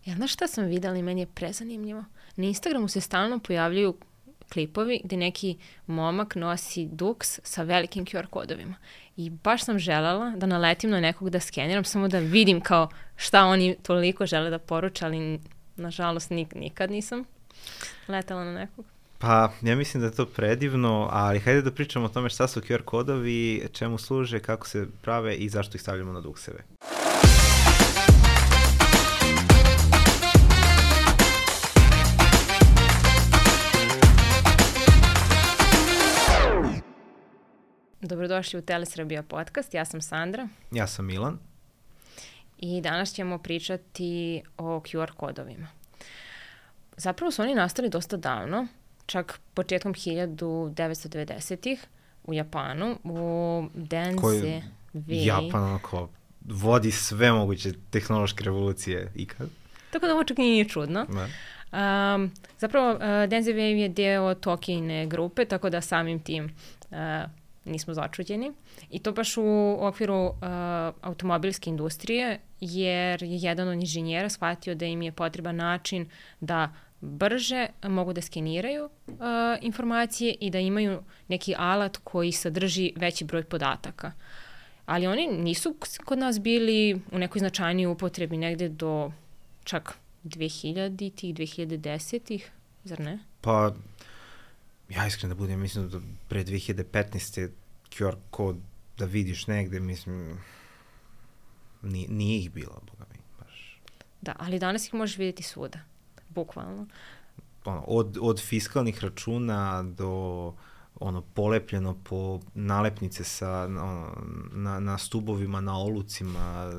Znaš šta sam videla i meni je prezanimljivo? Na Instagramu se stalno pojavljuju klipovi gde neki momak nosi duks sa velikim QR kodovima. I baš sam želela da naletim na nekog da skeniram, samo da vidim kao šta oni toliko žele da poruče, ali nažalost nikad nisam letela na nekog. Pa, ja mislim da je to predivno, ali hajde da pričamo o tome šta su QR kodovi, čemu služe, kako se prave i zašto ih stavljamo na dukseve. Dobrodošli u Telesrbija podcast, ja sam Sandra. Ja sam Milan. I danas ćemo pričati o QR kodovima. Zapravo su oni nastali dosta davno, čak početkom 1990-ih u Japanu, u Denzei. Japan onako vodi sve moguće tehnološke revolucije ikad. Tako da ovo čak nije čudno. Zapravo, Denzei Wave je deo Tokijine grupe, tako da samim tim nismo začuđeni. I to baš u okviru automobilske industrije, jer je jedan od inženjera shvatio da im je potreban način da brže mogu da skeniraju informacije i da imaju neki alat koji sadrži veći broj podataka. Ali oni nisu kod nas bili u nekoj značajnijoj upotrebi negde do čak 2000-ih, 2010-ih, zar ne? Pa, ja iskreno da budem, mislim da pre 2015. QR kod da vidiš negde, mislim, nije ih bilo, boga mi, baš. Da, ali danas ih možeš vidjeti svuda, bukvalno. Od fiskalnih računa do polepljeno po nalepnice na stubovima, na olucima,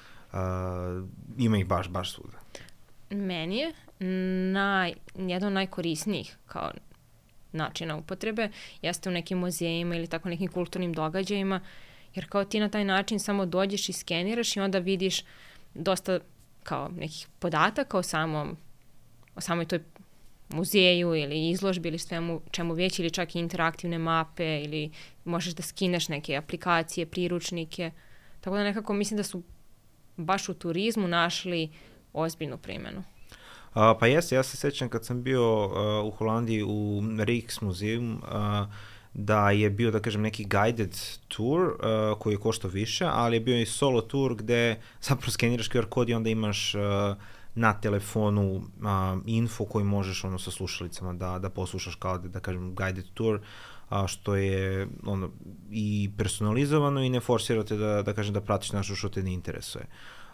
ima ih baš svuda. Meni je jedan od najkorisnijih kao načina upotrebe jeste u nekim muzejima ili tako nekim kulturnim događajima, jer kao ti na taj način samo dođeš i skeniraš i onda vidiš dosta kao nekih podataka o samoj toj muzeju ili izložbi ili svemu čemu već, ili čak i interaktivne mape, ili možeš da skineš neke aplikacije, priručnike. Tako da nekako mislim da su baš u turizmu našli ozbiljnu primjenu. Pa jeste, ja se sećam kad sam bio u Holandiji u Rijksmuseum, da je bio, da kažem, neki guided tour koji je koštao više, ali je bio i solo tour gde zapravo skeniraš QR kod i onda imaš na telefonu info koji možeš sa slušalicama da poslušaš kao da kažem guided tour, što je i personalizovano i ne forsirate da kažem da pratiš nešto što te ne interesuje.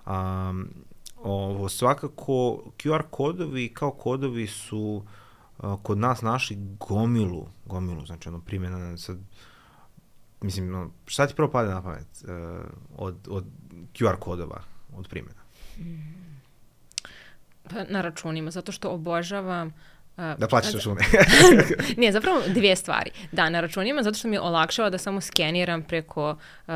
Svakako QR kodovi kao kodovi su kod nas našli gomilu, znači primjena sad, mislim, šta ti prvo pade na pamet od QR kodova, od primjena? Pa na računima, zato što obožavam da plaćaš račune. Nije, zapravo dvije stvari. Da, na računima, zato što mi je olakšava da samo skeniram preko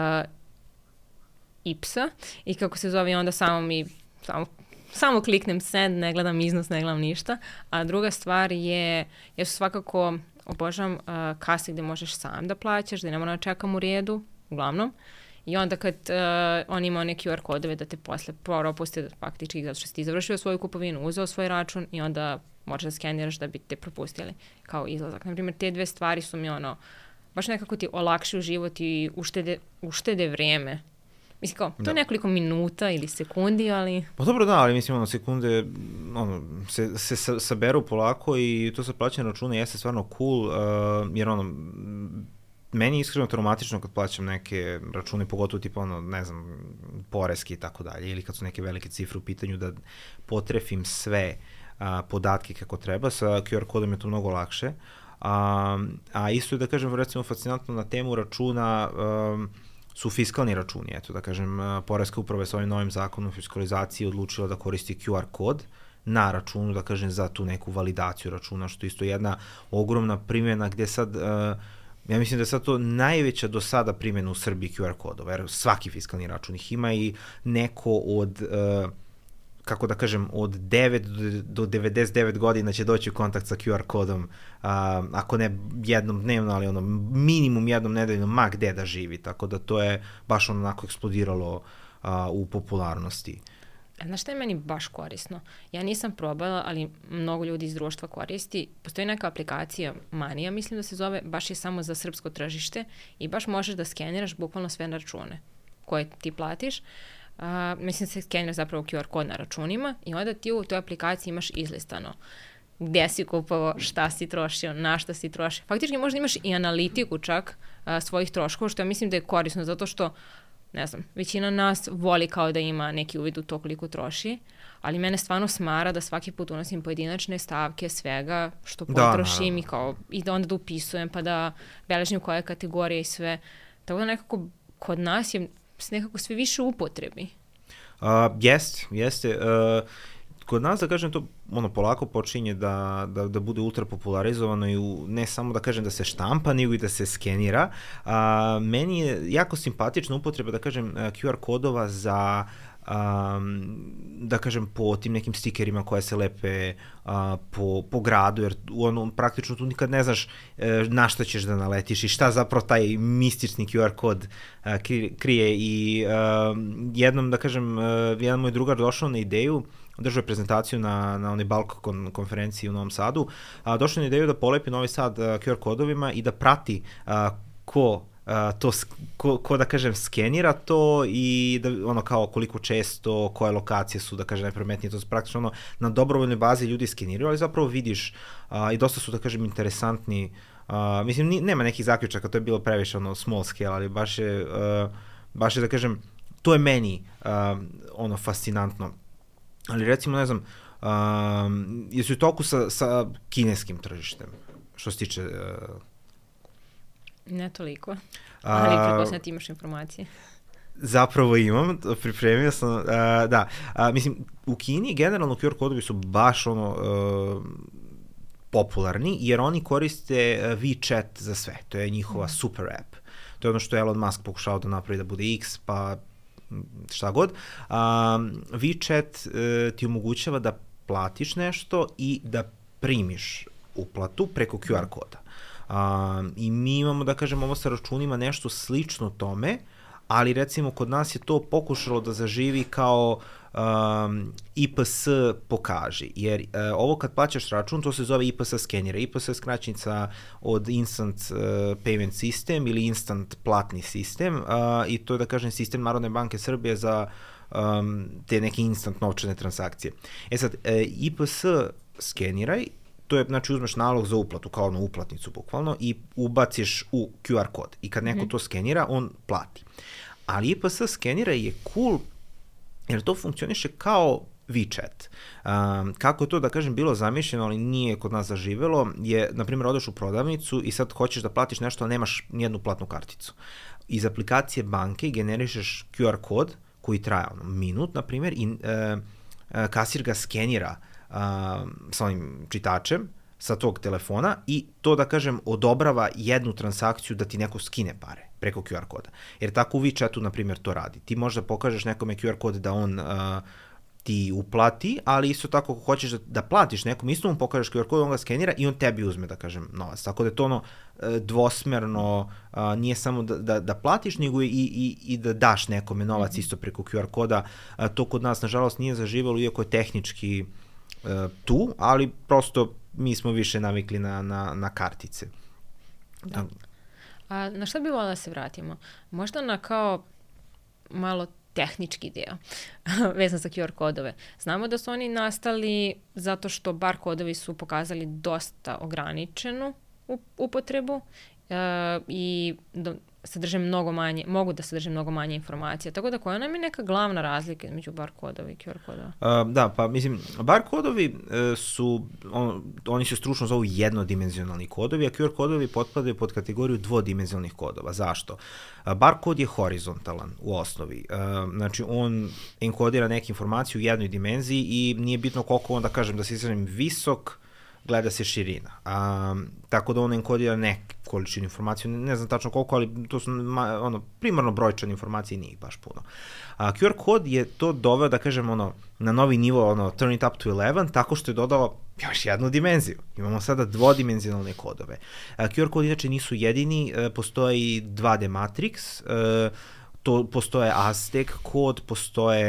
IPS-a i kako se zove, onda samo kliknem send, ne gledam iznos, ne gledam ništa. A druga stvar je, ja svakako obožavam kase gde možeš sam da plaćaš, da ne moram da čekam u redu, uglavnom. I onda kad on ima one QR kodove da te posle propuste faktički zato što si ti završio svoju kupovinu, uzeo svoj račun i onda možeš da skeniraš da bi te propustili kao izlazak. Naprimjer, te dve stvari su mi baš nekako ti olakšuju život i uštede vreme. Mislim kao, to je nekoliko minuta ili sekundi, ali... Pa dobro, da, ali mislim, sekunde se saberu polako i to sa plaćanje računa jeste stvarno cool, jer meni je iskreno traumatično kad plaćam neke račune, pogotovo tipa ne znam, poreski i tako dalje, ili kad su neke velike cifre u pitanju da potrefim sve podatke kako treba, sa QR kodom je to mnogo lakše. A isto je da kažem, recimo, fascinantno na temu računa su fiskalni računi. Eto, da kažem, Poreska uprava je sa ovim novim zakonom fiskalizaciji odlučila da koristi QR kod na računu, da kažem, za tu neku validaciju računa, što je isto jedna ogromna primjena gde sad, ja mislim da je sad to najveća do sada primjena u Srbiji QR kodova, jer svaki fiskalni račun ih ima i neko od, kako da kažem, od 9 do 99 godina će doći u kontakt sa QR kodom, ako ne jednom dnevno, ali minimum jednom nedeljno, ma gde da živi, tako da to je baš onako eksplodiralo u popularnosti. Znaš šta je meni baš korisno? Ja nisam probala, ali mnogo ljudi iz društva koristi. Postoji neka aplikacija, Manija, mislim da se zove, baš je samo za srpsko tržište i baš možeš da skeniraš bukvalno sve na račune koje ti platiš. Mislim da se skenira zapravo QR kod na računima i onda ti u toj aplikaciji imaš izlistano gdje si kupovao, šta si trošio, na šta si trošio. Faktički možda imaš i analitiku čak svojih troškova, što ja mislim da je korisno, zato što, ne znam, većina nas voli kao da ima neki uvid u to koliko troši, ali mene stvarno smara da svaki put unosim pojedinačne stavke svega što potrošim i da onda da upisujem, pa da beležim koje kategorije i sve. Tako da nekako kod nas je nekako sve više u upotrebi. Jeste. Kod nas, da kažem, to polako počinje da bude ultra popularizovano i ne samo da kažem da se štampa, nego i da se skenira. Meni je jako simpatična upotreba, da kažem, QR kodova za da kažem po tim nekim stikerima koje se lepe po gradu, jer praktično tu nikad ne znaš na šta ćeš da naletiš i šta zapravo taj mistični QR kod krije. I jednom, da kažem, jedan moj drugar došao na ideju, držao je prezentaciju na onoj Balkon konferenciji u Novom Sadu, došao na ideju da polepi Novi Sad QR kodovima i da prati ko da kažem skenira to i da kao koliko često, koje lokacije su da kažem najprometnije, to su praktično na dobrovoljnoj bazi ljudi skeniraju, ali zapravo vidiš i dosta su da kažem interesantni, mislim nema nekih zaključaka, to je bilo previše small scale, ali baš je da kažem, to je meni fascinantno. Ali recimo, ne znam, jesu u toku sa kineskim tržištem, što se tiče... Ne toliko, ali pretpostavljam ti imaš informacije. Zapravo imam, pripremio sam, da. Mislim, u Kini generalno QR kodovi su baš popularni, jer oni koriste WeChat za sve, to je njihova super app. To je ono što je Elon Musk pokušao da napravi da bude X, pa šta god. WeChat ti omogućava da platiš nešto i da primiš uplatu preko QR koda. I mi imamo, da kažem, ovo sa računima nešto slično tome, ali recimo kod nas je to pokušalo da zaživi kao IPS pokaži, jer ovo kad plaćaš račun, to se zove IPS skenira. IPS je skraćenica od Instant Payment System ili Instant platni sistem i to je, da kažem, sistem Narodne banke Srbije za te neke instant novčane transakcije. Sad, IPS skeniraj, to je, znači, uzmeš nalog za uplatu, kao onu uplatnicu bukvalno, i ubaciš u QR kod. I kad neko to skenira, on plati. Ali IPS skenira je cool, jer to funkcioniše kao WeChat. Kako je to, da kažem, bilo zamišljeno, ali nije kod nas zaživelo, je, na primjer, odeš u prodavnicu i sad hoćeš da platiš nešto, ali nemaš nijednu platnu karticu. Iz aplikacije banke generišeš QR kod, koji traje minut, na primjer, i kasir ga skenira sa onim čitačem sa tog telefona i to, da kažem, odobrava jednu transakciju da ti neko skine pare preko QR koda. Jer tako u WeChatu, na primjer, to radi. Ti možda pokažeš nekome QR kod da on ti uplati, ali isto tako ako hoćeš da platiš nekom, isto mu pokažeš QR kod, on ga skenira i on tebi uzme, da kažem, novac. Tako da je to dvosmerno, nije samo da platiš, nego i da daš nekome novac isto preko QR koda. To kod nas, nažalost, nije zaživalo, iako je tehnički tu, ali prosto mi smo više navikli na kartice. Da. A na šta bi volila da se vratimo? Možda na kao malo tehnički deo vezan za QR kodove. Znamo da su oni nastali zato što bar kodovi su pokazali dosta ograničenu upotrebu i sadrže mnogo manje, mogu da sadrže mnogo manje informacija. Tako da koja nam je neka glavna razlika između bar kodova i QR kodova? Da, pa mislim, bar kodovi su, oni se stručno zovu jednodimenzionalni kodovi, a QR kodovi potpadaju pod kategoriju dvodimenzionalnih kodova. Zašto? Bar kod je horizontalan u osnovi. Znači, on enkodira neke informacije u jednoj dimenziji i nije bitno koliko on, da kažem, da se izrazim visok, gleda se širina. Tako da on enkodira neku količinu informaciju, ne znam tačno koliko, ali to su primarno brojčane informacije, nije baš puno. QR kod je to doveo, da kažem, na novi nivo, turn it up to 11, tako što je dodao još jednu dimenziju. Imamo sada dvodimenzionalne kodove. QR kod inače nisu jedini, postoji 2D Matrix, postoje Aztec kod, postoje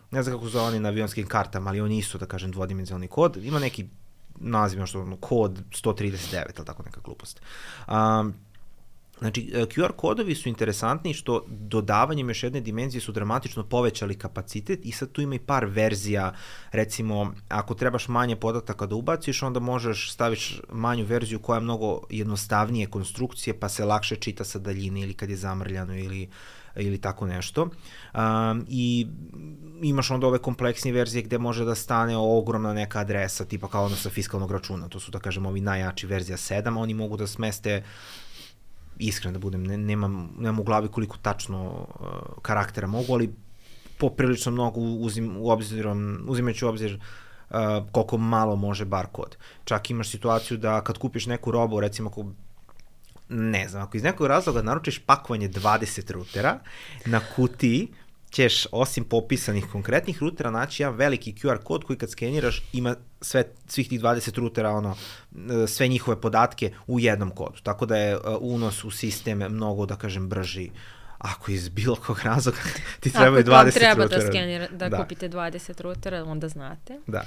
ne znam kako zove oni na avionskim kartama, ali oni isto, da kažem, dvodimenzionalni kod, ima neki naziv, što kod 139, ali tako neka glupost. Znači, QR kodovi su interesantni što dodavanjem još jedne dimenzije su dramatično povećali kapacitet i sad tu ima i par verzija, recimo, ako trebaš manje podataka da ubaciš, onda možeš staviš manju verziju koja je mnogo jednostavnije konstrukcije, pa se lakše čita sa daljine ili kad je zamrljano ili tako nešto. I imaš onda ove kompleksnije verzije gde može da stane ogromna neka adresa, tipa kao ono sa fiskalnog računa, to su, da kažem, ovi najjači verzija 7, oni mogu da smeste, iskreno da budem, nemam u glavi koliko tačno karaktera mogu, ali poprilično mnogo uzimajući u obzir koliko malo može barkod. Čak imaš situaciju da kad kupiš neku robu, recimo ako iz nekog razloga naručiš pakovanje 20 rutera, na kutiji ćeš osim popisanih konkretnih rutera naći jedan veliki QR kod koji kad skeniraš ima svih tih 20 rutera, sve njihove podatke u jednom kodu. Tako da je unos u sistem mnogo, da kažem, brži. Ako iz bilo kog razloga ti trebaju 20 rutera. Ako vam treba da kupite 20 rutera, onda znate. Da.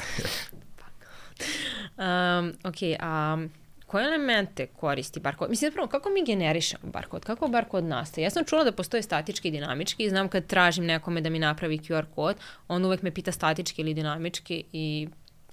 Koje elemente koristi barkod? Mislim, zapravo, kako mi generišemo barkod? Kako barkod nastaje? Ja sam čula da postoje statički i dinamički i znam kad tražim nekome da mi napravi QR kod, on uvek me pita statički ili dinamički i...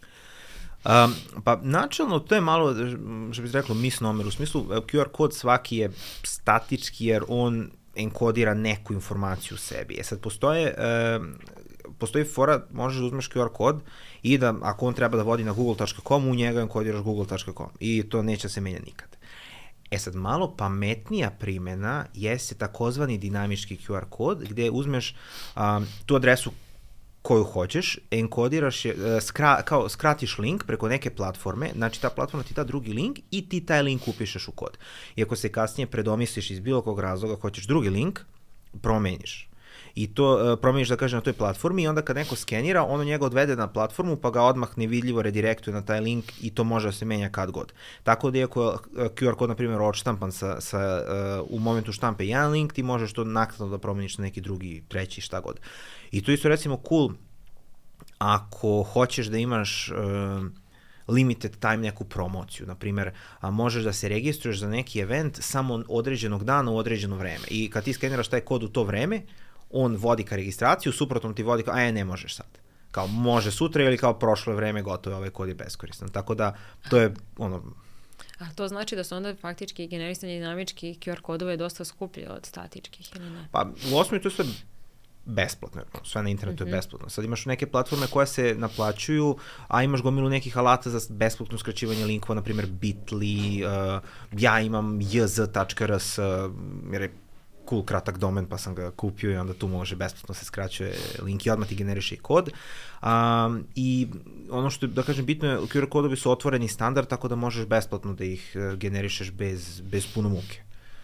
Pa načelno to je malo, što bih rekao, misnomer, u smislu QR kod svaki je statički jer on enkodira neku informaciju u sebi. Sad postoji fora, možeš da uzmeš QR kod i da, ako on treba da vodi na google.com, u njega enkodiraš google.com i to neće se menja nikad. Sad, malo pametnija primjena jeste takozvani dinamički QR kod, gde uzmeš tu adresu koju hoćeš, enkodiraš je, skratiš link preko neke platforme, znači ta platforma ti da drugi link i ti taj link upišeš u kod. I ako se kasnije predomisliš iz bilo kog razloga, hoćeš drugi link, promeniš. I to promeniš, da kažem, na toj platformi i onda kad neko skenira, ono njega odvede na platformu pa ga odmah nevidljivo redirektuje na taj link i to može da se menja kad god. Tako da iako je QR kod, na primjer, odštampan u momentu štampe jedan link, ti možeš to naknadno da promeniš na neki drugi, treći, šta god. I to isto recimo cool ako hoćeš da imaš limited time neku promociju, na primjer, možeš da se registruješ za neki event samo određenog dana u određeno vreme i kad ti skeniraš taj kod u to vreme, on vodi ka registraciju, suprotno ti vodi kao, ne možeš sad. Kao, može sutra ili kao prošlo vreme, gotovo, ovaj kod je beskoristan. Tako da, to je A to znači da su onda faktički generisanje dinamičkih QR kodova je dosta skuplje od statičkih, ili ne? Pa, u osnovi to je sve besplatno, sve na internetu je besplatno. Sad imaš neke platforme koje se naplaćuju, a imaš gomilu nekih alata za besplatno skraćivanje linkova, na primjer Bitly, ja imam jz.rs, jer je cool kratak domen pa sam ga kupio i onda tu može besplatno se skraćuje link i odmah ti generiše i kod. I ono što je, da kažem, bitno je, QR kodovi su otvoreni standard, tako da možeš besplatno da ih generišeš bez puno muke.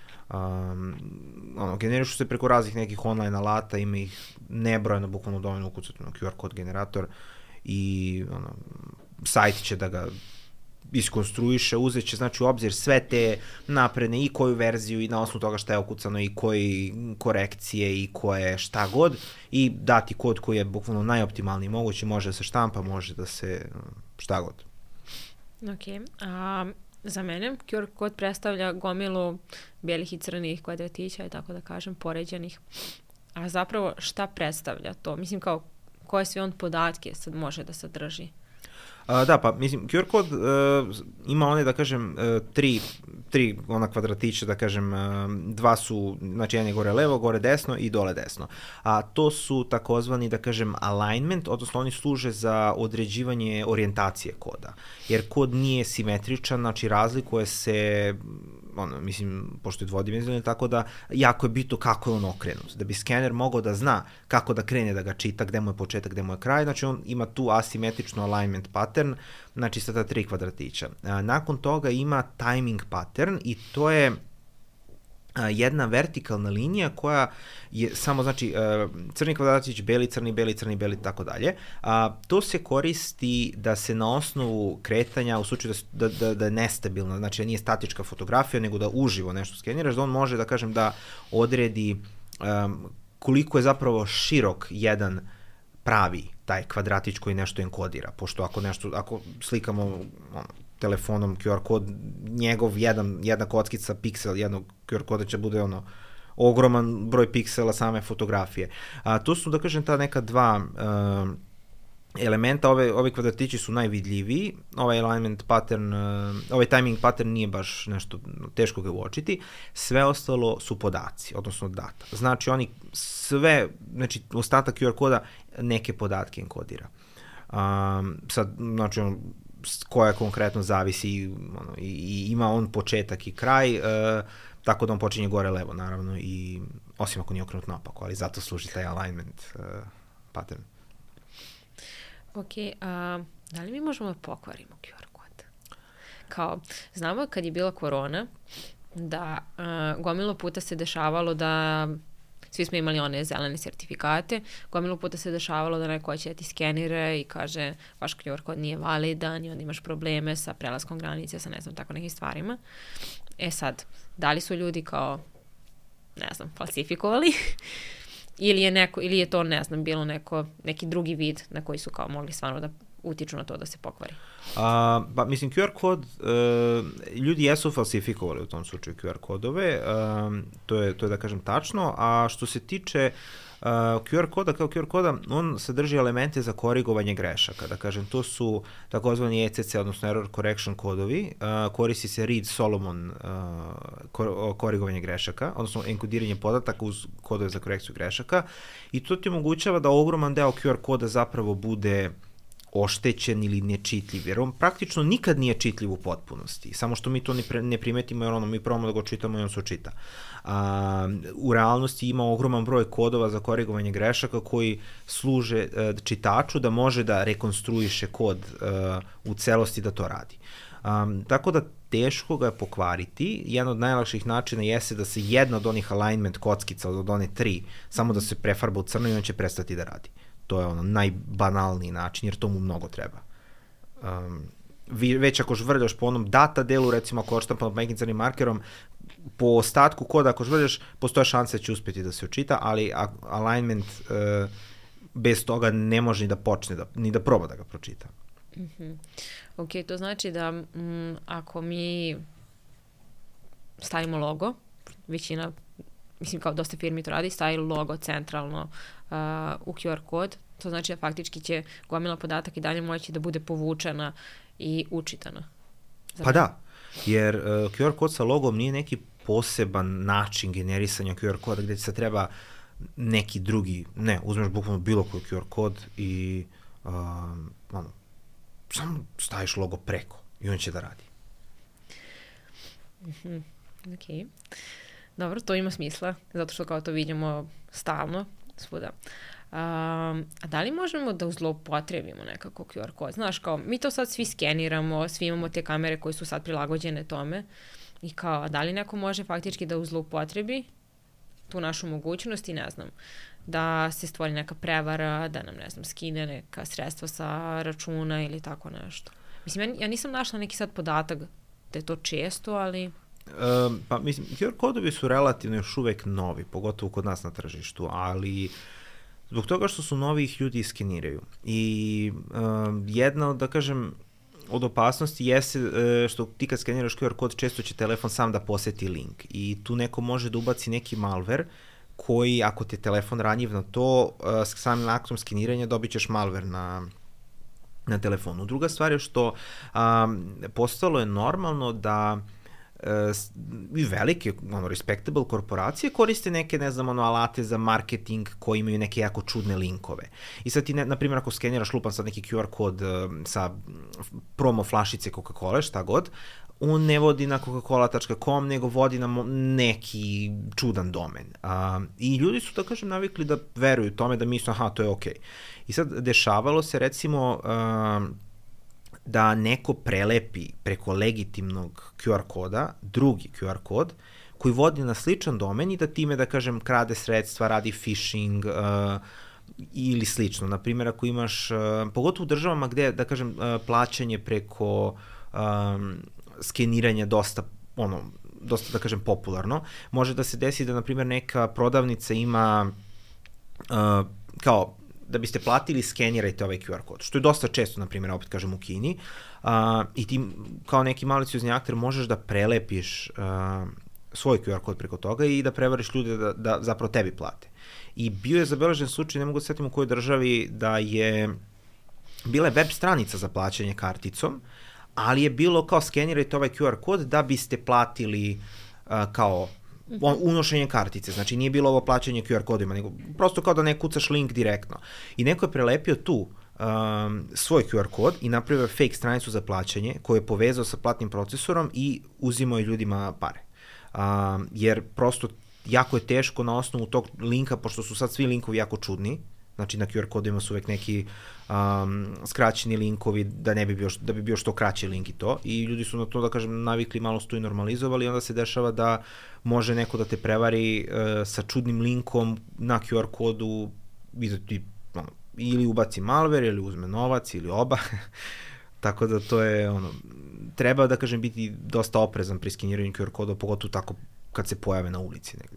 Generišu se preko raznih nekih online alata, ima ih nebrojeno, bukvalno dovoljno ukucati na QR kod generator i sajt će da ga iskonstruiše, uzet će znači u obzir sve te napredne i koju verziju i na osnovu toga šta je ukucano i koji korekcije i koje šta god i dati kod koji je bukvalno najoptimalniji mogući, može da se štampa, može da se šta god. Ok, za mene QR kod predstavlja gomilu belih i crnih kvadratića i tako da kažem poređenih. A zapravo šta predstavlja to? Mislim kao koje sve on podatke sad može da sadrži? Da, pa mislim, QR kod ima one, da kažem, tri ona kvadratića, da kažem, dva su, znači jedan je gore levo, gore desno i dole desno. A to su takozvani, da kažem, alignment, odnosno oni služe za određivanje orijentacije koda. Jer kod nije simetričan, znači razlikuje se, mislim, pošto je dvodimenzionalni, tako da jako je bitno kako je on okrenut. Da bi skener mogao da zna kako da krene da ga čita, gde mu je početak, gde mu je kraj, znači on ima tu asimetrično alignment pattern, znači sa ta tri kvadratića. Nakon toga ima timing pattern i to je jedna vertikalna linija koja je samo, znači, crni kvadratić, beli, crni, beli, crni, beli, tako dalje. To se koristi da se na osnovu kretanja, u slučaju da je nestabilno, znači da nije statička fotografija, nego da uživo nešto skeniraš, da on može, da kažem, da odredi koliko je zapravo širok jedan pravi taj kvadratić koji nešto enkodira, pošto ako slikamo telefonom QR kod, njegov jedna kockica, piksel jednog QR koda će bude ogroman broj piksela same fotografije. To su, da kažem, ta neka dva elementa, ovi kvadratići su najvidljiviji, ovaj alignment pattern, ovaj timing pattern nije baš nešto teško ga uočiti, sve ostalo su podaci, odnosno data. Znači znači ostatak QR koda neke podatke enkodira. Sad, znači koja konkretno zavisi i ima on početak i kraj, tako da on počinje gore levo, naravno, i osim ako nije okrenut napako, ali zato služi taj alignment pattern. Ok, da li mi možemo da pokvarimo QR kod? Kao, znamo kad je bila korona, da gomilo puta se dešavalo da svi smo imali one zelene sertifikate, gomilo puta se dešavalo da neko će da ti skenira i kaže vaš QR kod nije validan i onda imaš probleme sa prelaskom granice, sa ne znam, tako nekim stvarima. Sad, da li su ljudi kao, ne znam, falsifikovali ili je to, ne znam, bilo neki drugi vid na koji su kao mogli stvarno da utiču na to da se pokvari? Pa mislim, QR kod, ljudi jesu falsifikovali u tom slučaju QR kodove, to je da kažem tačno, a što se tiče QR koda kao QR koda, on sadrži elemente za korigovanje grešaka, da kažem, to su takozvani ECC, odnosno Error Correction kodovi, koristi se Reed-Solomon korigovanje grešaka, odnosno enkodiranje podataka uz kodove za korekciju grešaka, i to ti omogućava da ogroman deo QR koda zapravo bude oštećen ili nečitljiv, jer on praktično nikad nije čitljiv u potpunosti, samo što mi to ne primetimo, jer mi probamo da ga čitamo i on se očita. U realnosti ima ogroman broj kodova za korigovanje grešaka koji služe čitaču da može da rekonstruiše kod u celosti da to radi. Tako da teško ga je pokvariti. Jedan od najlakših načina jeste da se jedna od onih alignment kockica od one 3 samo da se prefarba u crno i on će prestati da radi. To je najbanalniji način, jer to mu mnogo treba. Već ako žvrljaš po onom data delu, recimo ako odštampam nekim crnim markerom, po ostatku koda ako žvrljaš, postoje šanse da će uspjeti da se očita, ali alignment bez toga ne može ni da počne, ni da proba da ga pročita. Ok, to znači da ako mi stavimo logo, većina, mislim kao dosta firmi to radi, stavi logo centralno u QR kod, to znači da faktički će gomila podatak i dalje moći da bude povučena i učitana. Pa da, jer QR kod sa logom nije neki poseban način generisanja QR koda gde se treba neki drugi, ne, uzmeš bukvalno bilo koji QR kod i samo staviš logo preko i on će da radi. Ok. Dobro, to ima smisla, zato što kao to vidimo stalno, svuda. A da li možemo da zloupotrebimo nekako QR kod? Znaš, kao, mi to sad svi skeniramo, svi imamo te kamere koje su sad prilagođene tome i kao, da li neko može faktički da zloupotrebi tu našu mogućnost i ne znam, da se stvori neka prevara, da nam, ne znam, skine neka sredstva sa računa ili tako nešto. Mislim, ja nisam našla neki sad podatak da je to često, ali... Pa mislim, QR kodovi su relativno još uvek novi, pogotovo kod nas na tržištu, ali zbog toga što su novi ih ljudi iskeniraju. I jedna, da kažem, od opasnosti jeste što ti kad skeniraš QR kod često će telefon sam da poseti link i tu neko može da ubaci neki malware koji, ako ti je telefon ranjiv na to, samim aktom skeniranja dobit ćeš malware na telefonu. Druga stvar je što postalo je normalno da i velike, respectable korporacije koriste neke, ne znam, alate za marketing koji imaju neke jako čudne linkove. I sad ti, na primjer, ako skeniraš lupan sad neki QR kod sa promo flašice Coca-Cola, šta god, on ne vodi na coca-cola.com, nego vodi na neki čudan domen. I ljudi su, da kažem, navikli da veruju tome, da misle, aha, to je okej. I sad dešavalo se, recimo, da neko prelepi preko legitimnog QR koda drugi QR kod koji vodi na sličan domen i da time, da kažem, krade sredstva, radi phishing ili slično. Naprimjer, ako imaš, pogotovo u državama gde, da kažem, plaćanje preko skeniranja dosta, da kažem, popularno, može da se desi da, na primjer, neka prodavnica ima kao da biste platili, skenirajte ovaj QR kod, što je dosta često, na primjer, opet kažem u Kini, i ti kao neki maliciozni akter možeš da prelepiš svoj QR kod preko toga i da prevariš ljude da zapravo tebi plate. I bio je zabeležen slučaj, ne mogu da setim u kojoj državi, da je bila web stranica za plaćanje karticom, ali je bilo kao skenirajte ovaj QR kod da biste platili kao unošenje kartice, znači nije bilo ovo plaćanje QR kodima, nego prosto kao da ne kucaš link direktno. I neko je prelepio tu svoj QR kod i napravio fake stranicu za plaćanje koju je povezao sa platnim procesorom i uzimao je ljudima pare. Jer prosto jako je teško na osnovu tog linka, pošto su sad svi linkovi jako čudni, znači na QR kodima su uvek neki skraćeni linkovi da bi bio što kraći link i to, i ljudi su na to, da kažem, navikli, malo su to i normalizovali, i onda se dešava da može neko da te prevari sa čudnim linkom na QR kodu i da ti ili ubaci malware, ili uzme novac, ili oba. Tako da to je, treba, da kažem, biti dosta oprezan pri skeniranju QR koda, pogotovo tako kad se pojave na ulici negdje.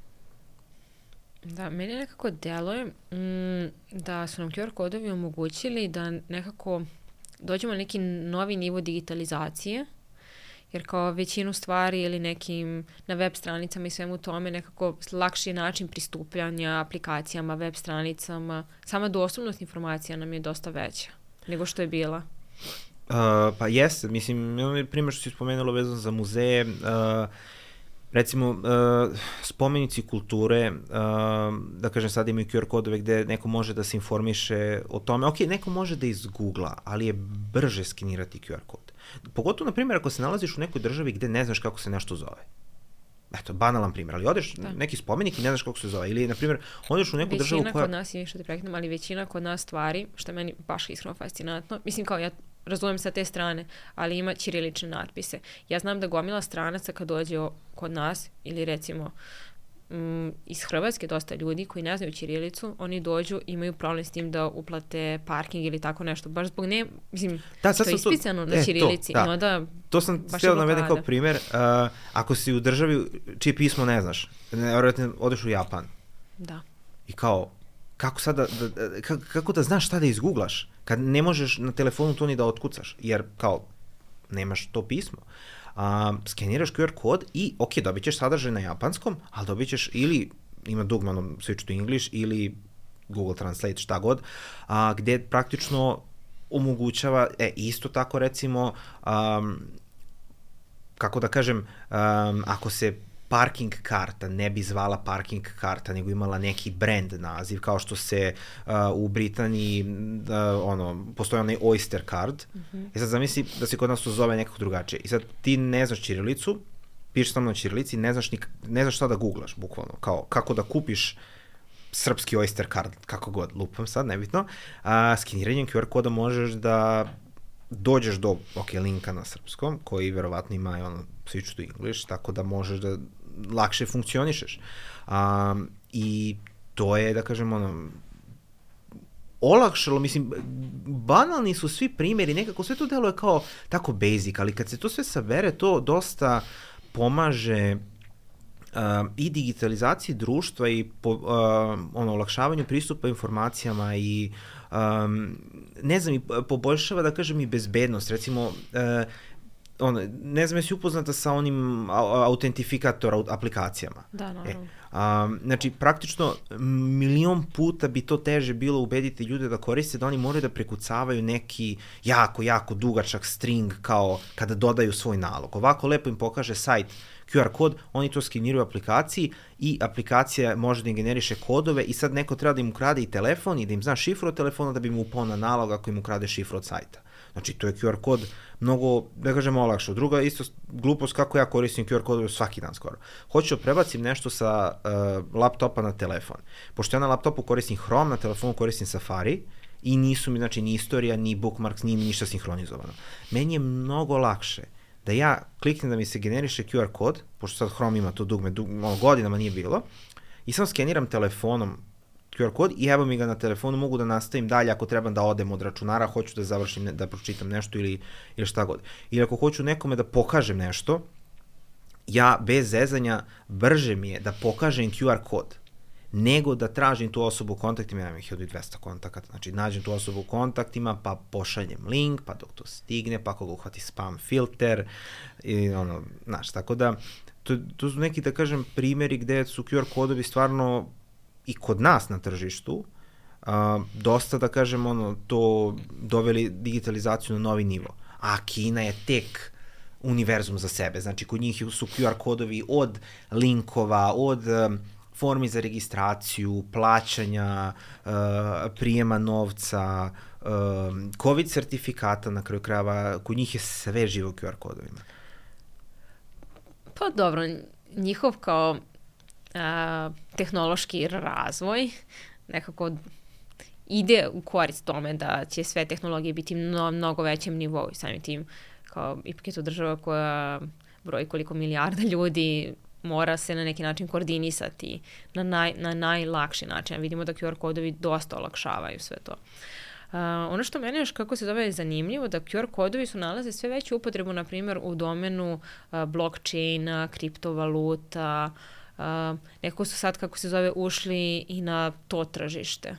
Da, meni nekako deluje da su nam QR kodovi omogućili da nekako dođemo na neki novi nivo digitalizacije, jer kao većinu stvari ili nekim na web stranicama i svemu tome nekako lakši način pristupljanja aplikacijama, web stranicama, sama dostupnost informacija nam je dosta veća nego što je bila. Pa jeste, mislim, primjer što si spomenula vezano za muzeje, recimo, spomenici kulture, da kažem, sad imaju QR kodove gde neko može da se informiše o tome. Ok, neko može da izgoogla, ali je brže skenirati QR kod. Pogotovo, na primjer, ako se nalaziš u nekoj državi gde ne znaš kako se nešto zove. Eto, banalan primjer, ali odeš neki spomenik i ne znaš kako se zove. Ili, na primjer, odeš u neku državu koja... Većina kod nas, što te prekidam, ali većina kod nas stvari, što je meni baš iskreno fascinantno, mislim, kao ja razumijem sa te strane, ali ima ćirilične natpise. Ja znam da gomila stranaca kad dođe kod nas, ili recimo iz Hrvatske dosta ljudi koji ne znaju ćirilicu, oni dođu, imaju problem s tim da uplate parking ili tako nešto. Baš zbog mislim, što je ispisano na ćirilici. To sam htio navedem kao primjer. Ako si u državi čije pismo ne znaš, vjerojatno odeš u Japan. Da. I kao, kako da znaš šta da izgooglaš, kad ne možeš na telefonu to ni da otkucaš, jer kao nemaš to pismo. Skeniraš QR kod i ok, dobit ćeš sadržaj na japanskom, ali dobit ćeš ili ima dugme switch to English ili Google Translate, šta god, gde praktično omogućava, isto tako recimo, kako da kažem, ako se parking karta ne bi zvala parking karta, nego imala neki brand naziv, kao što se u Britaniji postoji onaj Oyster card. I sad zamisli da se kod nas to zove nekako drugačije. I sad ti ne znaš ćirilicu, pišeš samo na ćirilici, ne znaš šta da googlaš, bukvalno. Kao kako da kupiš srpski Oyster card, kako god, lupam sad, nebitno. Skeniranjem QR koda možeš da dođeš do linka na srpskom, koji verovatno ima switch to English, tako da možeš da lakše funkcionišeš. I to je, da kažem, olakšalo, mislim, banalni su svi primjeri, nekako sve to deluje kao tako basic, ali kad se to sve sabere, to dosta pomaže i digitalizaciji društva i olakšavanju pristupa informacijama i ne znam, i poboljšava, da kažem, i bezbednost. Recimo, ne znam, jesi upoznata sa onim autentifikator aplikacijama. Da, naravno. Znači, praktično, 1.000.000 puta bi to teže bilo ubediti ljude da koriste, da oni moraju da prekucavaju neki jako, jako dugačak string kao kada dodaju svoj nalog. Ovako lepo im pokaže sajt QR kod, oni to skeniraju u aplikaciji i aplikacija može da im generiše kodove i sad neko treba da im ukrade i telefon i da im zna šifru od telefona da bi mu upao na nalog ako im ukrade šifru od sajta. Znači, to je QR kod mnogo, da kažem, olakšao. Druga isto glupost kako ja koristim QR kodove svaki dan skoro. Hoću da prebacim nešto sa laptopa na telefon. Pošto ja na laptopu koristim Chrome, na telefonu koristim Safari i nisu mi, znači, ni istorija, ni bookmarks, ni ništa sinhronizovano. Meni je mnogo lakše da ja kliknem da mi se generiše QR kod, pošto sad Chrome ima to dugme, godinama nije bilo, i samo skeniram telefonom QR kod i evo mi ga na telefonu, mogu da nastavim dalje ako trebam da odem od računara, hoću da završim, da pročitam nešto ili šta god. Ili ako hoću nekome da pokažem nešto, ja bez zezanja brže mi je da pokažem QR kod nego da tražim tu osobu u kontaktima, ja imam 1200 kontakata, znači nađem tu osobu u kontaktima, pa pošaljem link, pa dok to stigne, pa ako ga uhvati spam filter, i ono, znaš, tako da, to su neki, da kažem, primjeri gde su QR kodovi stvarno i kod nas na tržištu, dosta, da kažem, to doveli digitalizaciju na novi nivo. A Kina je tek univerzum za sebe, znači kod njih su QR kodovi od linkova, od formi za registraciju, plaćanja, prijema novca, COVID sertifikata na kraju krajeva, kod njih je sve živo QR kodovima. Pa dobro, njihov kao tehnološki razvoj nekako ide u korist tome da će sve tehnologije biti na mnogo većem nivou i samim tim kao ipak je to država koja broji koliko milijarda ljudi mora se na neki način koordinisati na najlakši način. Vidimo da QR kodovi dosta olakšavaju sve to. Ono što mene još kako se zove zanimljivo, da QR kodovi su nalaze sve veću upotrebu, na primjer, u domenu blockchaina, kriptovaluta, nekako su sad, kako se zove, ušli i na to tržište.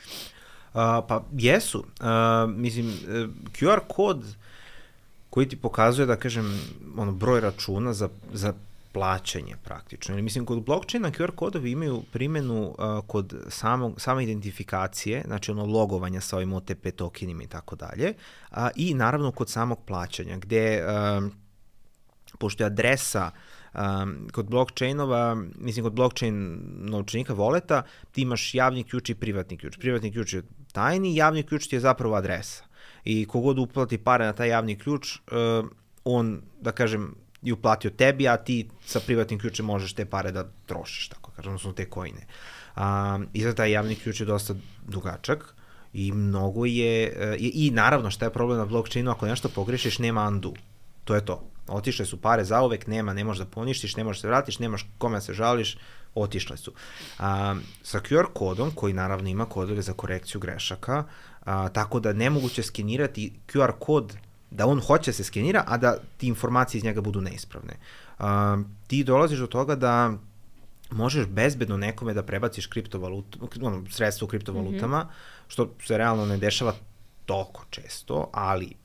Pa jesu. Mislim, QR kod koji ti pokazuje, da kažem, broj računa za plaćanje praktično. Mislim, kod blockchaina QR kodovi imaju primjenu kod same identifikacije, znači logovanja sa ovim OTP tokenima i tako dalje, i naravno kod samog plaćanja, gde, pošto je adresa kod blockchainova, mislim, kod blockchain novčanika, voleta, ti imaš javni ključ i privatni ključ. Privatni ključ je tajni, javni ključ ti je zapravo adresa. I kogod uplati pare na taj javni ključ, on, da kažem, je uplatio tebi, a ti sa privatnim ključem možeš te pare da trošiš, tako kažem, odnosno te coine. I za taj javni ključ je dosta dugačak i mnogo je, i naravno šta je problem na blockchainu, ako nešto pogrešiš, nema undo. To je to. Otišle su pare zauvek, ne možeš da poništiš, ne možeš da se vratiš, nemaš kome da se žališ, otišle su. Sa QR kodom, koji naravno ima kodove za korekciju grešaka, tako da nemoguće skenirati QR kod da on hoće se skenira, a da ti informacije iz njega budu neispravne. Ti dolaziš do toga da možeš bezbedno nekome da prebaciš sredstvo u kriptovalutama, što se realno ne dešava toliko često, ali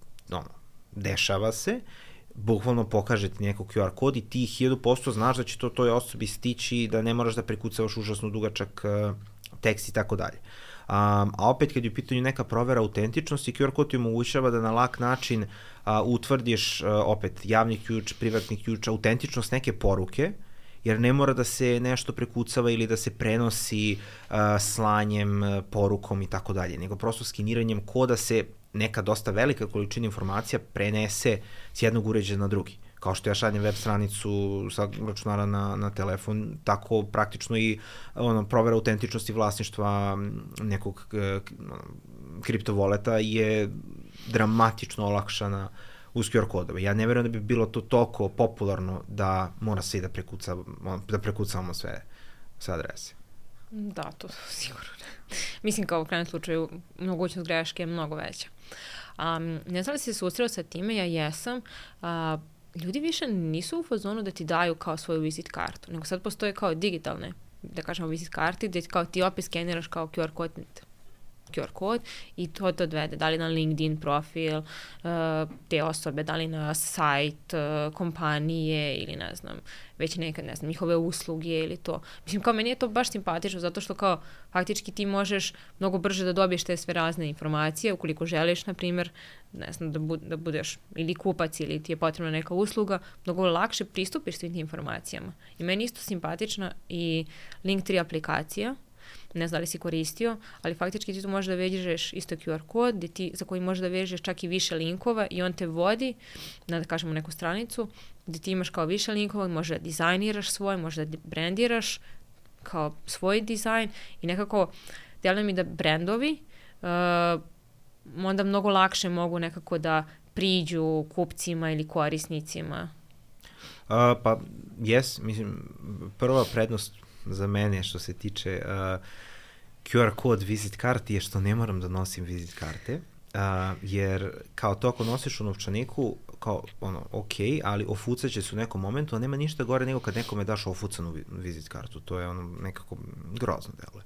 dešava se, bukvalno pokaže ti neko QR kod i ti 1000% znaš da će to toj osobi stići, da ne moraš da prekucavaš užasno dugačak tekst i tako dalje. A opet kad je u pitanju neka provera autentičnosti, QR kod ti omogućava da na lak način utvrdiš opet javni ključ, privatni ključ, autentičnost neke poruke, jer ne mora da se nešto prekucava ili da se prenosi slanjem, porukom i tako dalje, nego prosto skeniranjem koda se neka dosta velika količina informacija prenese s jednog uređaja na drugi. Kao što ja šaljem web stranicu sa računara na telefon, tako praktično i provera autentičnosti vlasništva nekog kriptovoleta je dramatično olakšana uz QR kodove. Ja ne verujem da bi bilo to toliko popularno da mora se i da prekucavamo sve adrese. Da, to sigurno. Mislim, kao u krajnjem slučaju, mogućnost greške je mnogo veća. Ne znam da si se susrela sa time, ja jesam. Ljudi više nisu u fazonu da ti daju kao svoju vizit kartu, nego sad postoje kao digitalne, da kažemo, vizit karti, gde kao ti opet skeniraš kao QR kod i to odvede, da li na LinkedIn profil te osobe, da li na sajt kompanije ili ne znam, već nekad, ne znam, njihove usluge ili to. Mislim, kao meni je to baš simpatično, zato što kao faktički ti možeš mnogo brže da dobiješ te sve razne informacije, ukoliko želiš, na primjer, ne znam, da budeš ili kupac ili ti je potrebna neka usluga, mnogo lakše pristupiš svim tim informacijama. I meni isto simpatična i Linktree aplikacija, ne znam da li si koristio, ali faktički ti tu možeš da vežeš isto QR kod za koji možeš da vežeš čak i više linkova i on te vodi na, da kažemo, neku stranicu gde ti imaš kao više linkova, možeš da dizajniraš svoj, možeš da brandiraš kao svoj dizajn i nekako deluje mi da brendovi onda mnogo lakše mogu nekako da priđu kupcima ili korisnicima. Pa, mislim, prva prednost za mene što se tiče QR kod vizit karti je što ne moram da nosim vizit karte jer kao to ako nosiš u novčaniku, kao ok, ali ofucat će se u nekom momentu, a nema ništa gore nego kad nekome daš ofucanu vizit kartu, to je nekako grozno deluje.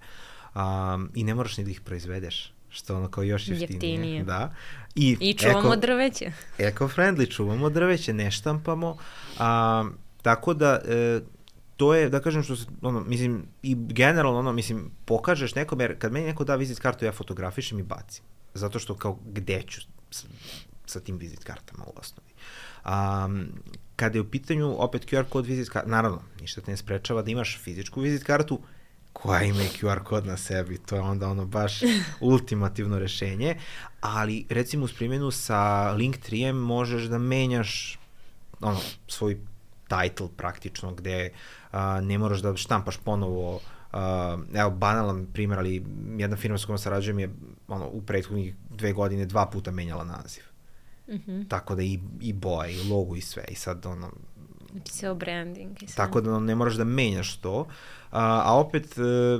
I ne moraš ni da ih proizvedeš, što kao još jeftinije. Da. I čuvamo drveće. Eco-friendly, čuvamo drveće, ne štampamo, tako da to je, da kažem što se, mislim, i generalno, mislim, pokažeš nekom, jer kad meni neko da vizit kartu, ja fotografišem i bacim. Zato što kao gde ću sa tim vizit kartama u osnovi. Kada je u pitanju opet QR kod vizit karta, naravno, ništa te ne sprečava da imaš fizičku vizit kartu koja ima i QR kod na sebi, to je onda baš ultimativno rešenje, ali recimo uz primjenu sa Linktree možeš da menjaš svoj title praktično, gde ne moraš da štampaš ponovo. Evo, banalan primjer, ali jedna firma s kojom sarađujem je u prethodnih 2 godine 2 puta menjala naziv. Tako da i boje, i logo, i sve. I sad, ceo branding i sve. Tako da ne moraš da menjaš to. A opet,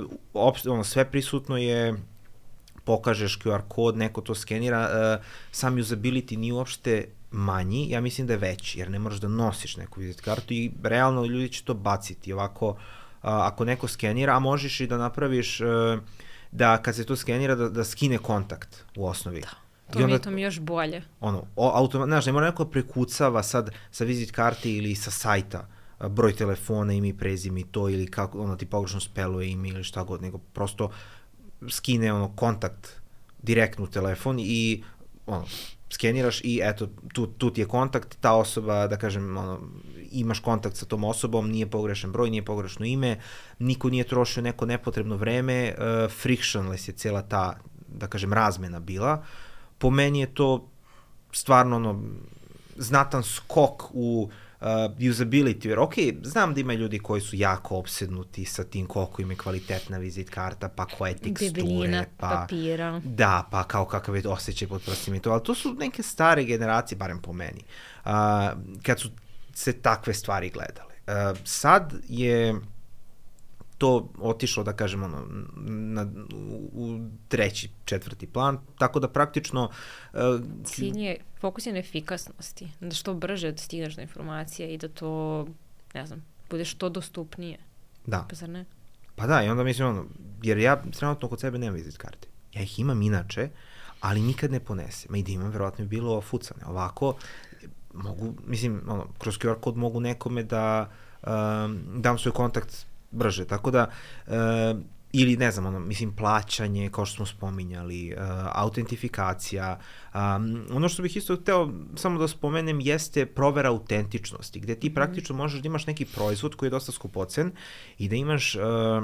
sve prisutno je, pokažeš QR kod, neko to skenira, sam usability nije uopšte manji, ja mislim da je veći, jer ne moraš da nosiš neku vizit kartu i realno ljudi će to baciti. Ovako, ako neko skenira, a možeš i da napraviš da kad se to skenira da skine kontakt u osnovi. Da, to mi je još bolje. Znaš, ne mora neko prekucava sad sa vizit karti ili sa sajta broj telefona, ime i prezime i to, ili kako ti pogrešno speluje ime ili šta god, nego prosto skine kontakt direktno u telefon i skeniraš i eto, tu ti je kontakt, ta osoba, da kažem, imaš kontakt sa tom osobom, nije pogrešan broj, nije pogrešno ime, niko nije trošio neko nepotrebno vreme, frictionless je cijela ta, da kažem, razmena bila. Po meni je to stvarno znatan skok u usability, jer ok, znam da ima ljudi koji su jako opsednuti sa tim koliko im je kvalitetna vizit karta, pa koje teksture, debljina papira. Da, pa kao kakav je osjećaj pod prstima i to, ali to su neke stare generacije, barem po meni, kad su se takve stvari gledale. Sad je to otišlo, da kažem, u 3., 4. plan, tako da praktično... Cilj je, fokus je na efikasnosti, da što brže stigneš do informacije i da to, ne znam, bude što dostupnije. Da. Pa zar ne? Pa da, i onda mislim, jer ja trenutno kod sebe nemam vizit karte. Ja ih imam inače, ali nikad ne ponesem. Ma i da imam, verovatno bi bilo ofucane. Ovako, mogu, mislim, kroz QR kod mogu nekome da dam svoj kontakt brže, tako da, ili ne znam, mislim, plaćanje, kao što smo spominjali, autentifikacija. Ono što bih isto hteo samo da spomenem jeste provera autentičnosti, gde ti praktično možeš da imaš neki proizvod koji je dosta skupocen i da imaš,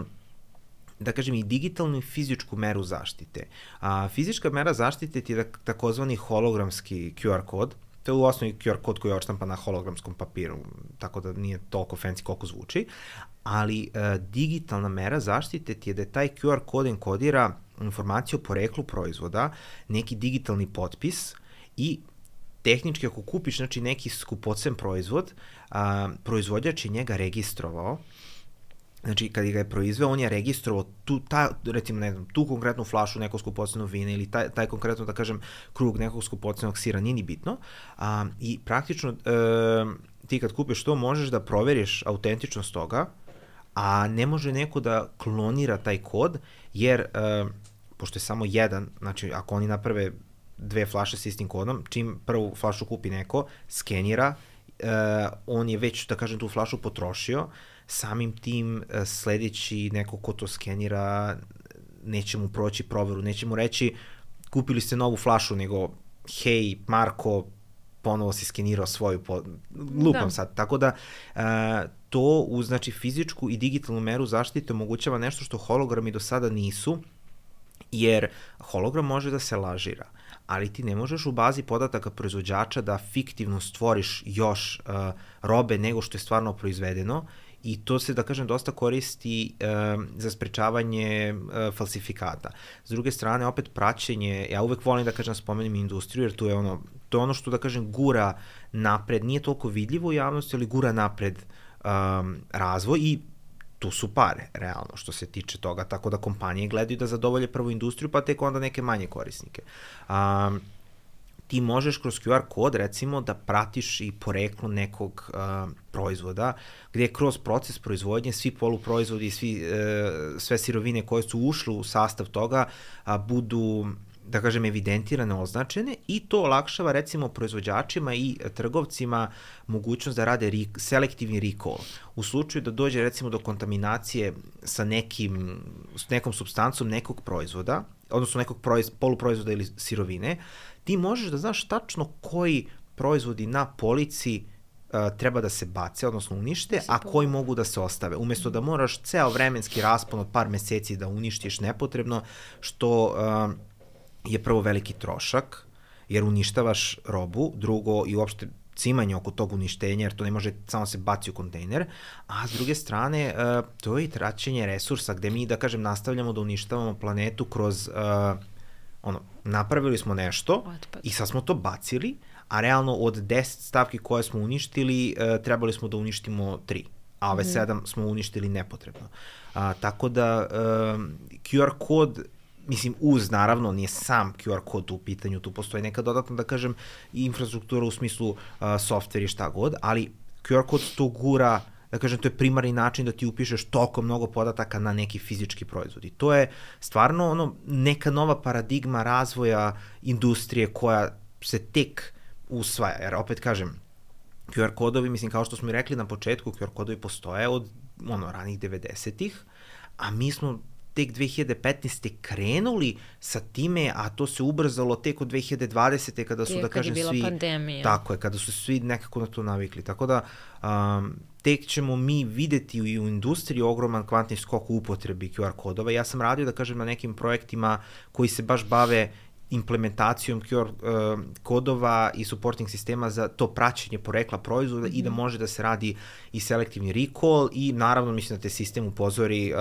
da kažem, i digitalnu i fizičku meru zaštite. Fizička mera zaštite ti je takozvani hologramski QR kod. To je u osnovi QR kod koji je odštampan na hologramskom papiru, tako da nije toliko fancy koliko zvuči, ali digitalna mera zaštite ti je da taj QR kod enkodira informaciju o poreklu proizvoda, neki digitalni potpis i tehnički ako kupiš neki skupocen proizvod, proizvođač je njega registrovao. Znači, kad ga je proizveo, on je registrovao recimo, ne znam, tu konkretnu flašu nekog skupocenog vina ili taj konkretno, da kažem, krug nekog skupocenog sira, nije ni bitno. I praktično, ti kad kupiš to, možeš da proveriš autentičnost toga, a ne može neko da klonira taj kod, jer, pošto je samo jedan, znači, ako oni naprave 2 flaše s istim kodom, čim prvu flašu kupi neko, skenira, on je već, da kažem, tu flašu potrošio, samim tim sledeći neko ko to skenira neće mu proći proveru, neće mu reći kupili ste novu flašu, nego hej Marko, ponovo si skenirao svoju, lupam sad, tako da to uz znači fizičku i digitalnu meru zaštite omogućava nešto što hologrami do sada nisu, jer hologram može da se lažira, ali ti ne možeš u bazi podataka proizvođača da fiktivno stvoriš još robe nego što je stvarno proizvedeno. I to se, da kažem, dosta koristi za sprečavanje falsifikata. S druge strane, opet praćenje, ja uvek volim da kažem spomenem industriju, jer to je ono što, da kažem, gura napred, nije toliko vidljivo u javnosti, ali gura napred razvoj i tu su pare, realno, što se tiče toga, tako da kompanije gledaju da zadovolje prvo industriju, pa tek onda neke manje korisnike. Ti možeš kroz QR kod, recimo, da pratiš i poreklo nekog proizvoda, gde je kroz proces proizvodnje svi poluproizvodi i sve sirovine koje su ušle u sastav toga budu, da kažem, evidentirane, označene, i to olakšava, recimo, proizvođačima i trgovcima mogućnost da rade selektivni recall. U slučaju da dođe, recimo, do kontaminacije sa nekom supstancom nekog proizvoda, odnosno nekog poluproizvoda ili sirovine, ti možeš da znaš tačno koji proizvodi na polici treba da se bace, odnosno unište, a koji mogu da se ostave. Umesto da moraš ceo vremenski raspon od par meseci da uništiš nepotrebno, što je prvo veliki trošak, jer uništavaš robu, drugo i uopšte cimanje oko tog uništenja, jer to ne može samo se baci u kontejner, a s druge strane, to je i traćenje resursa, gde mi, da kažem, nastavljamo da uništavamo planetu kroz, napravili smo nešto i sad smo to bacili, a realno od 10 stavki koje smo uništili, trebali smo da uništimo 3, a ove 7 smo uništili nepotrebno. Tako da, QR kod, mislim, naravno, nije sam QR kod u pitanju, tu postoji neka dodatna, da kažem, infrastruktura u smislu software i šta god, ali QR kod to gura, da kažem, to je primarni način da ti upišeš toliko mnogo podataka na neki fizički proizvod. I to je stvarno neka nova paradigma razvoja industrije koja se tek usvaja, jer opet kažem, QR kodovi, mislim, kao što smo i rekli na početku, QR kodovi postoje od ranih 90-ih, a mi smo tek 2015. krenuli sa time, a to se ubrzalo tek od 2020. kada su, da kažem, svi... Kad je bila pandemija. Tako je, kada su svi nekako na to navikli. Tako da, tek ćemo mi videti i u industriji ogroman kvantni skok u upotrebi QR kodova. Ja sam radio, da kažem, na nekim projektima koji se baš bave implementacijom QR kodova i supporting sistema za to praćenje porekla proizvoda i da može da se radi i selektivni recall i naravno, mislim da te sistem upozori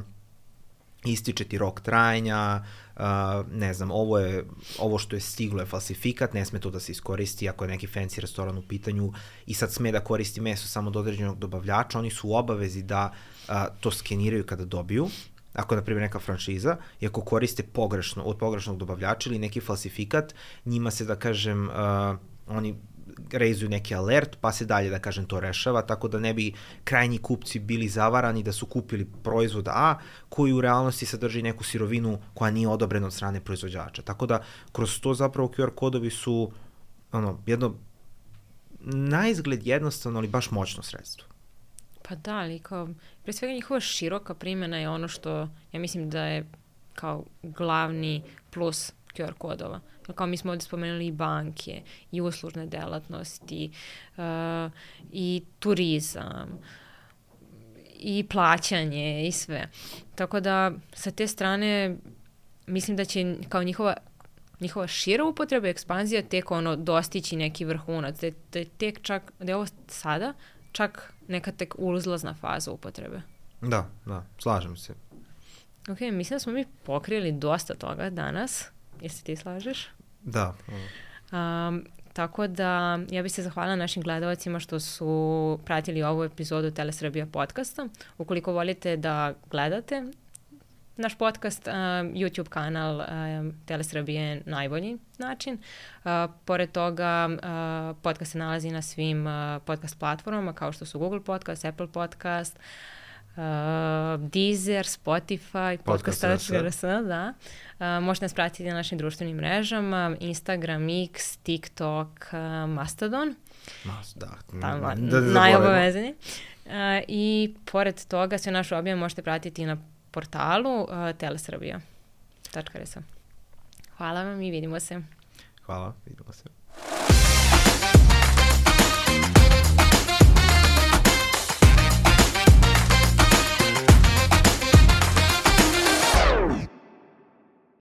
ističe ti rok trajanja, ne znam, ovo što je stiglo je falsifikat, ne sme to da se iskoristi ako je neki fancy restoran u pitanju i sad sme da koristi meso samo do određenog dobavljača, oni su u obavezi da to skeniraju kada dobiju, ako je, na primjer, neka franšiza, i ako koriste od pogrešnog dobavljača ili neki falsifikat, njima se, da kažem, oni rejzuju neki alert, pa se dalje, da kažem, to rešava, tako da ne bi krajnji kupci bili zavarani da su kupili proizvod A, koji u realnosti sadrži neku sirovinu koja nije odobrena od strane proizvođača. Tako da, kroz to zapravo QR kodovi su jedno naizgled jednostavno, ali baš moćno sredstvo. Pa da, ali kao, pre svega njihova široka primjena je ono što ja mislim da je kao glavni plus QR kodova. Kao mi smo ovdje spomenuli i banke, i uslužne delatnosti, i turizam, i plaćanje, i sve. Tako da, sa te strane, mislim da će kao njihova šira upotreba i ekspanzija tek dostići neki vrhunac. Da je tek čak, da je ovo sada čak neka tek uzlazna faza upotrebe. Da, slažem se. Ok, mislim da smo mi pokrili dosta toga danas. Jesi ti slažeš? Da. Tako da ja bih se zahvalila našim gledalcima što su pratili ovu epizodu Telesrbija podcasta. Ukoliko volite da gledate naš podcast, YouTube kanal Telesrbije je najbolji način. Pored toga, podcast se nalazi na svim podcast platformama kao što su Google Podcast, Apple Podcast, Deezer, Spotify, Podcast RS, da. Možete nas pratiti na našim društvenim mrežama, Instagram, X, TikTok, Mastodon. Najobavezni. I pored toga sve naše objave možete pratiti na portalu telesrbija.rs. Hvala vam i vidimo se. Hvala, vidimo se.